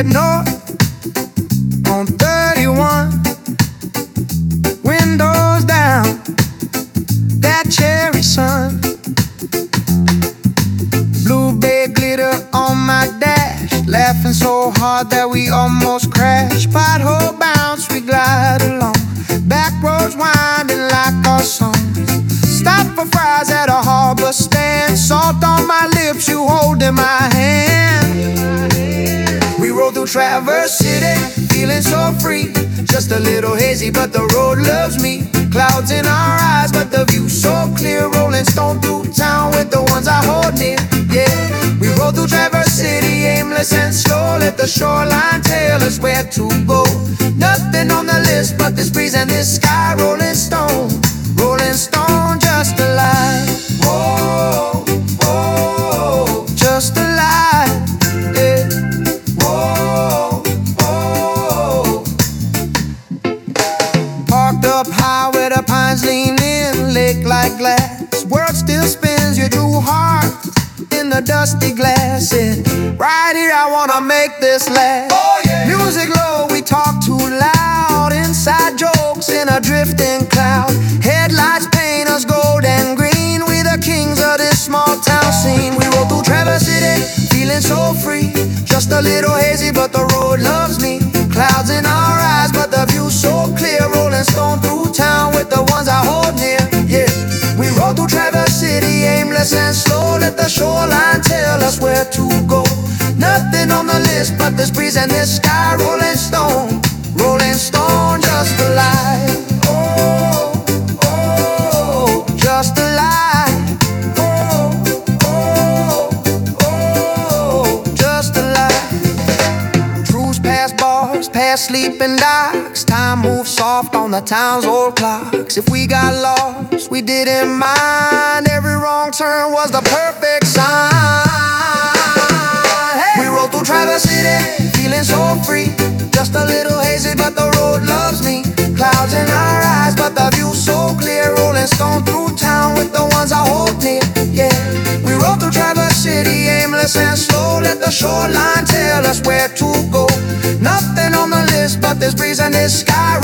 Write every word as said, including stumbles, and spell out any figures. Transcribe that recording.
head north on thirty-one. Windows down, that cherry sun. Blue bay glitter on my dash, laughing so hard that we almost crashed. Pothole bounce, we glide along, back roads winding like our songs. Stop for fries at a harbor stand, salt on my lips, you holding my hand. We roll through Traverse City, feeling so free. Just a little hazy, but the road loves me. Clouds in our eyes, but the view so clear. Rolling stone through town with the ones I hold near. Yeah, we roll through Traverse City, aimless and slow. Let the shoreline tell us where to go. Nothing on the list but this breeze and this sky. Rolling stone, rolling stone, just a lie. Whoa, whoa, just a lie. Yeah. Whoa, whoa. Parked up high where the pines lean in, lake like glass. World still spins, you drew hard in the dusty glass. And right here I wanna make this last. Oh, yeah. Music low, we talk too loud. Inside jokes in a drifting cloud. Headlights paint us gold and green. We the kings of this small town scene. We roll through Traverse City, feeling so free. Just a little hazy, but the road loves me. Clouds in our eyes, but the view so clear. Rolling stone through town with the ones I hold near. Yeah, we roll through Traverse City, aimless and slow. Let the shoreline tell us where to go. Nothing on the list but this breeze and this sky. Rolling stone, rolling stone, just a lie. Oh, oh, just a lie. Oh, oh, oh, just a lie. Cruise past bars, past sleeping docks. Time moves soft on the town's old clocks. If we got lost, we didn't mind. Every wrong turn was the perfect sign. Hey. We roll through Traverse City, feeling so free. Just a little hazy, but the road loves me. Clouds in our eyes, but the view so clear. Rolling stone through town with the ones I hold near. Yeah, we roll through Traverse City, aimless and slow. Let the shoreline tell us where to go. Nothing on the list but this breeze and this sky.